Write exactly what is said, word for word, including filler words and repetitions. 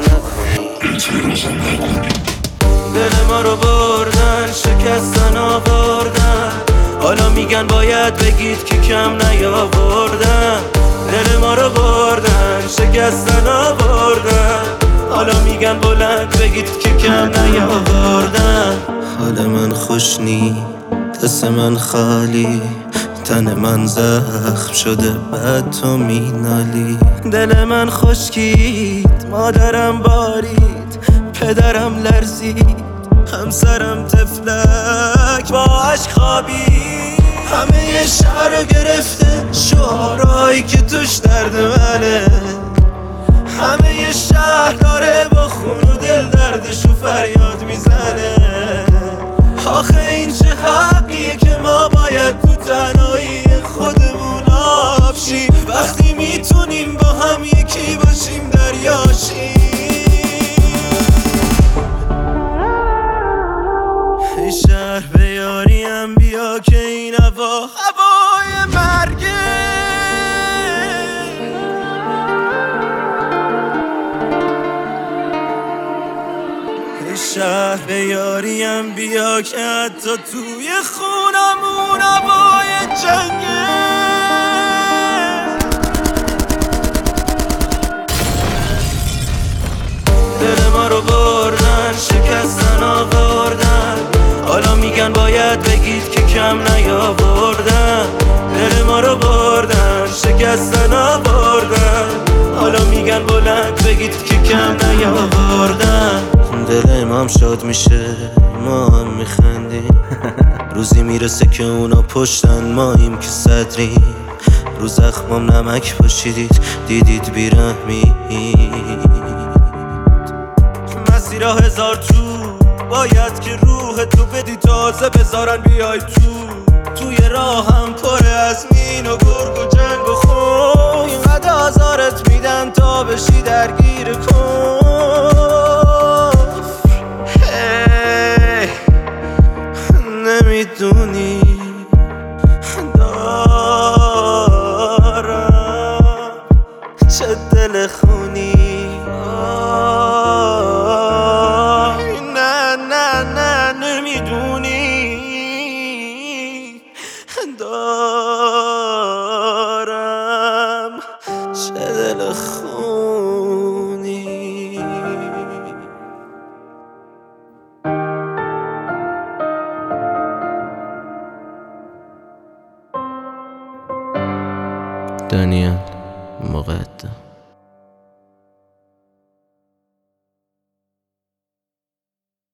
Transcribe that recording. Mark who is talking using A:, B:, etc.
A: نکنی. دل ما رو بردن، شکستن آوردن، حالا میگن باید بگید که کم نیاوردن. دل ما رو بردن، شکستن آوردن، حالا میگن بلند بگید که کم نیاوردن. حال من خوش نی، دست من خالی، تن من زخم شده بعد تو مینالی. دل من خشکید، مادرم بارید، پدرم لرزید، همسرم تفلک با عشق خوابید. همه شهر رو گرفته شعارهایی که توش درد منه. همه شهر داره با خون و دل دردشو فریاد میزنه. آخه این چه حقیه که ما باید تو تنهایی خودمون آب شیم، وقتی میتونیم با هم یکی باشیم دریاشیم. ای شهر به یاریم بیا که این هوا هوای مرگه. ای شهر به یاریم بیا که حتی توی خونمون هوای جنگه. دل ما رو بردن، شکستن آوردن، حالا میگن باید بگید که کم نیاوردن. دل ما رو بردن، شکستن آوردن، حالا میگن بلند بگید که کم نیاوردن. دل ما هم شاد میشه، ما هم میخندیم، روزی میرسه که اونا پشتن ماییم که صدریم. رو زخمام نمک پاشیدید، دیدید بیرحمی. مسیرها هزار تو، باید که روح تو بدی تازه بذارن بیای تو. توی راهم پر از مین و گرگ و جنگ و خون، اینقدر آزارت میدن تا بشی درگیر کن. hey, نمیدونی دارم چه دل خونی. دارم چه دل خونی. دانیال مقدم.